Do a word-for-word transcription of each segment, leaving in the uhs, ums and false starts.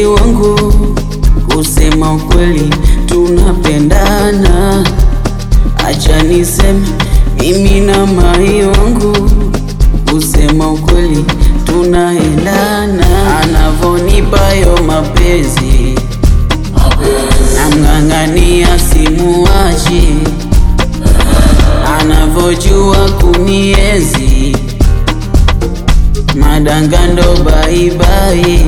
wangu, kusema ukweli tunapendana. Acha niseme mimi na mai wangu, kusema ukweli tunaendana. Anavonipa yo mapenzi namng'ang'ania simuachi, anavojua kunienzi madangando bye bye.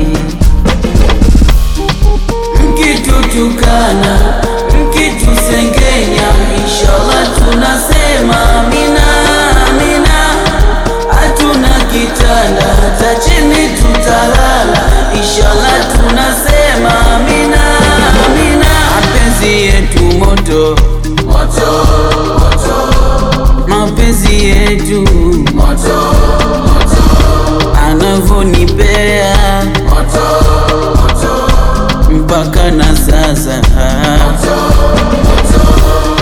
Mkitutukana, mkitusengenya, inshallah tunasema amina amina. Hatuna kitanda, hata chini tutalala, inshallah tunasema amina amina. Mapenzi yetu moto moto moto, mapenzi yetu moto moto, anavonipea moto moto, mpaka na sasa moto moto.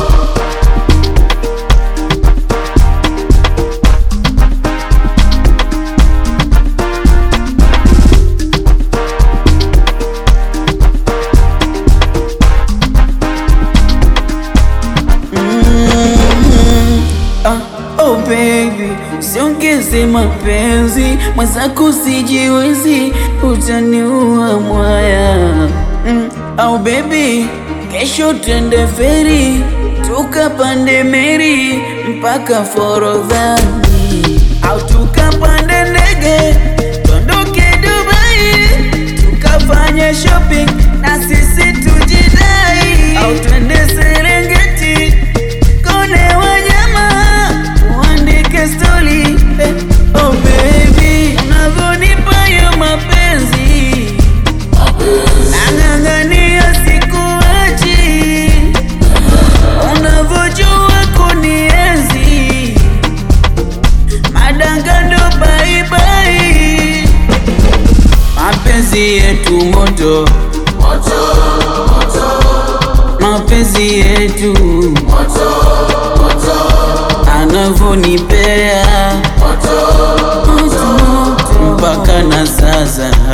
Oh baby, usiongeze mapenzi, mwenzako sijiwezi, utaniua mwaya. mm. Oh baby, kesho twende feri, tukapande meri mpaka Forodhani, au tukapande ndege tondoke Dubai, tukafanya shopping na sisi tujidai, au twende Serengeti kone wanyama uandike story. eh, Oh baby, unavonipa yo mapenzi nang'ang'ania sikuachi, unavojua kunienzi madangando bye bye. Mapenzi yetu moto moto moto, mapenzi yetu moto moto, anavonipea moto moto, mpaka na sasa